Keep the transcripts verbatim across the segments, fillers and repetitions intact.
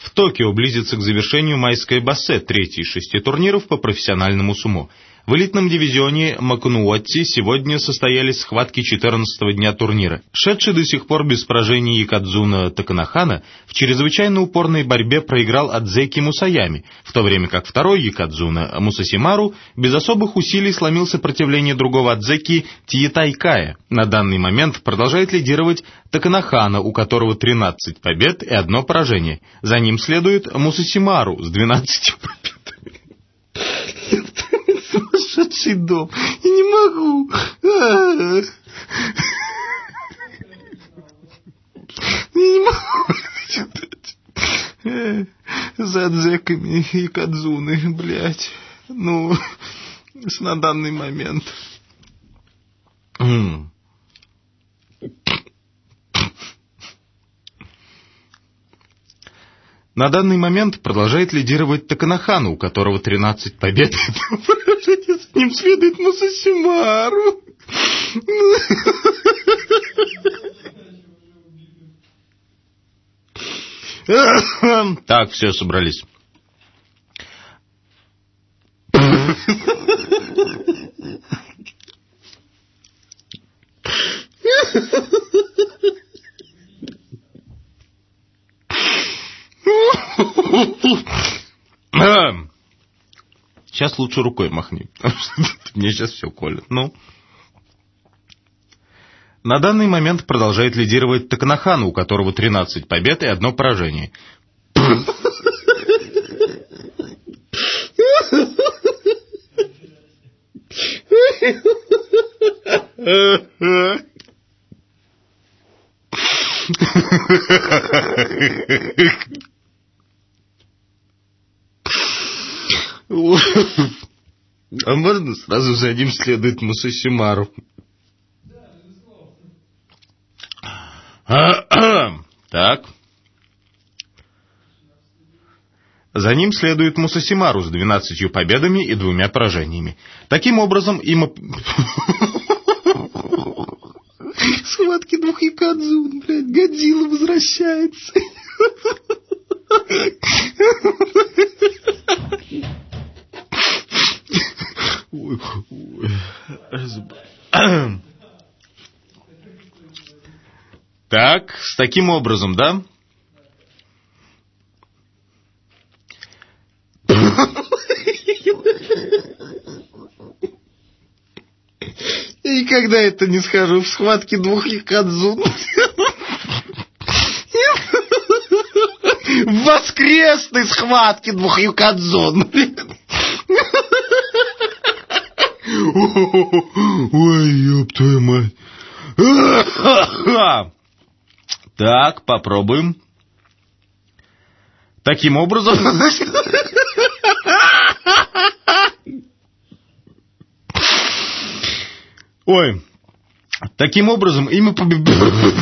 В Токио близится к завершению майское бассе, третий из шести турниров по профессиональному сумо. В элитном дивизионе Макунуотти сегодня состоялись схватки четырнадцатого дня турнира. Шедший до сих пор без поражений Якадзуна Таканахана в чрезвычайно упорной борьбе проиграл Адзеки Мусаями, в то время как второй Якадзуна Мусасимару без особых усилий сломил сопротивление другого Адзеки Тиетайкая. На данный момент продолжает лидировать Таканахана, у которого тринадцать побед и одно поражение. За ним следует Мусасимару с двенадцатью победами. Сумасшедший дом. Я не могу. Я не могу. За Адзеками и Кадзуны, блядь. Ну, с на данный момент. На данный момент продолжает лидировать Таканахана, у которого тринадцать побед. С ним следует Мусасимару. Так, все, собрались. Сейчас лучше рукой махни, потому что мне сейчас все колет. Ну. На данный момент продолжает лидировать Таканахана, у которого тринадцать побед и одно поражение. А можно сразу за ним следует Мусасимару? Так. За ним следует Мусасимару с двенадцатью победами и двумя поражениями. Таким образом, им... Схватки двух Якадзун, блядь, Годзилла возвращается. Ой, ой. Так, с таким образом, да? Я никогда это не схожу в схватке двух Якадзун. В воскресной схватке двух Якадзун. Ой, ёб твою мать. Так, попробуем. Таким образом... Ой, таким образом имя победителя...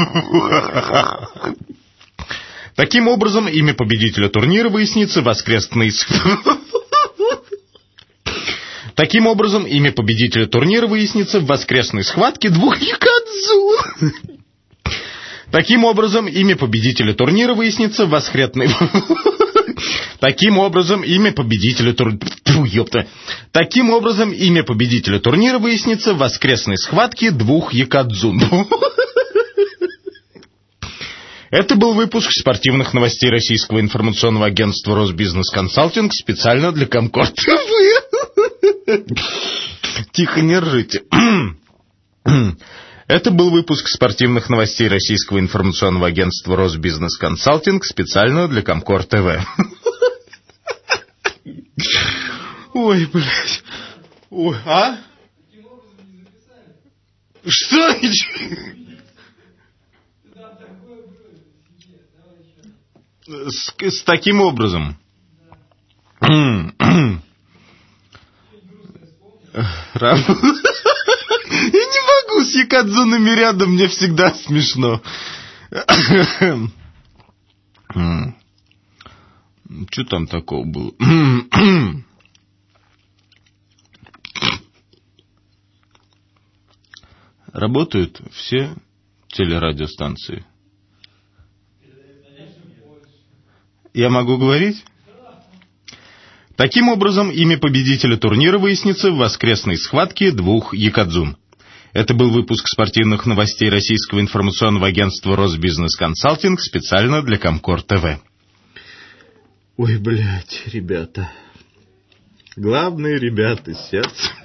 Таким образом имя победителя турнира выяснится в воскресной... Таким образом имя победителя турнира выяснится в воскресной схватке двух Якадзун. Таким образом, имя победителя турнира выяснится в воскресной... Таким образом, имя победителя турнира... Таким образом, имя победителя турнира выяснится в воскресной схватке двух Якадзун. Это был выпуск спортивных новостей российского информационного агентства «Росбизнес Консалтинг» специально для Комкор ТВ. Тихо, не ржите. Это был выпуск спортивных новостей российского информационного агентства «Росбизнес Консалтинг» специально для Комкор ТВ. Ой, блядь. Ой, а? Что? С, с таким образом. Я не могу, с Якадзунами рядом, мне всегда смешно. Что там такого было? Работают все телерадиостанции. Я могу говорить? Таким образом, имя победителя турнира выяснится в воскресной схватке двух якадзун. Это был выпуск спортивных новостей российского информационного агентства «Росбизнес Консалтинг» специально для Комкор ТВ. Ой, блядь, ребята. Главные ребята, сердце.